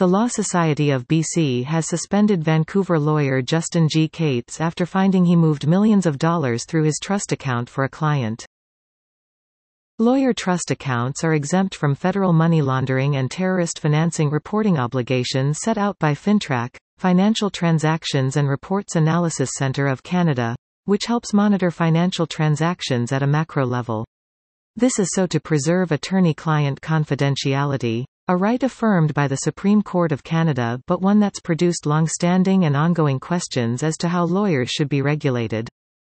The Law Society of BC has suspended Vancouver lawyer Justin G. Cates after finding he moved millions of dollars through his trust account for a client. Lawyer trust accounts are exempt from federal money laundering and terrorist financing reporting obligations set out by FINTRAC, Financial Transactions and Reports Analysis Centre of Canada, which helps monitor financial transactions at a macro level. This is so to preserve attorney-client confidentiality, a right affirmed by the Supreme Court of Canada but one that's produced long-standing and ongoing questions as to how lawyers should be regulated.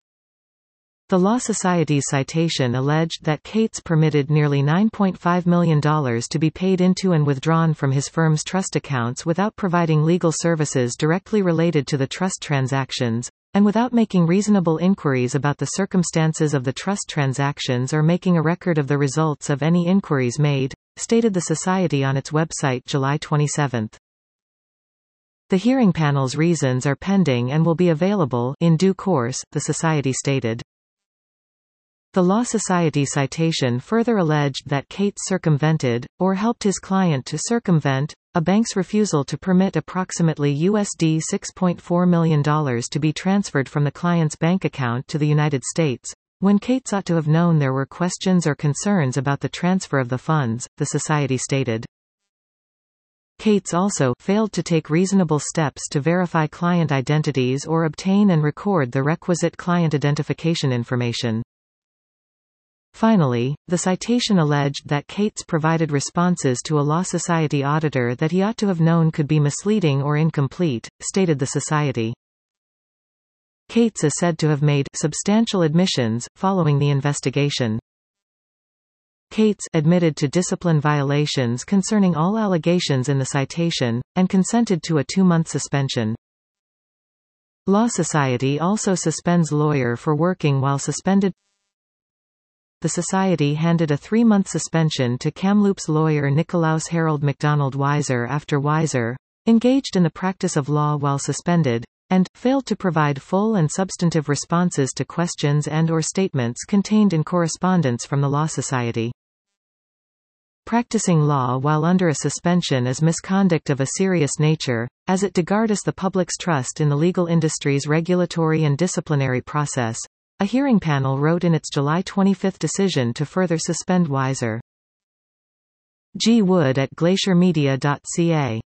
The Law Society's citation alleged that Cates permitted nearly $9.5 million to be paid into and withdrawn from his firm's trust accounts without providing legal services directly related to the trust transactions, and without making reasonable inquiries about the circumstances of the trust transactions or making a record of the results of any inquiries made, stated the Society on its website July 27. The hearing panel's reasons are pending and will be available in due course, the Society stated. The Law Society citation further alleged that Cates circumvented, or helped his client to circumvent, a bank's refusal to permit approximately $6.4 million to be transferred from the client's bank account to the United States, when Cates ought to have known there were questions or concerns about the transfer of the funds, the Society stated. Cates also failed to take reasonable steps to verify client identities or obtain and record the requisite client identification information. Finally, the citation alleged that Cates provided responses to a Law Society auditor that he ought to have known could be misleading or incomplete, stated the Society. Cates is said to have made substantial admissions following the investigation. Cates admitted to discipline violations concerning all allegations in the citation, and consented to a 2-month suspension. Law Society also suspends lawyer for working while suspended. The Society handed a 3-month suspension to Kamloops lawyer Nicolaus Harold MacDonald Weiser after Weiser engaged in the practice of law while suspended, and failed to provide full and substantive responses to questions and/or statements contained in correspondence from the Law Society. Practicing law while under a suspension is misconduct of a serious nature, as it disregards the public's trust in the legal industry's regulatory and disciplinary process, a hearing panel wrote in its July 25 decision to further suspend Weiser. G. Wood at glaciermedia.ca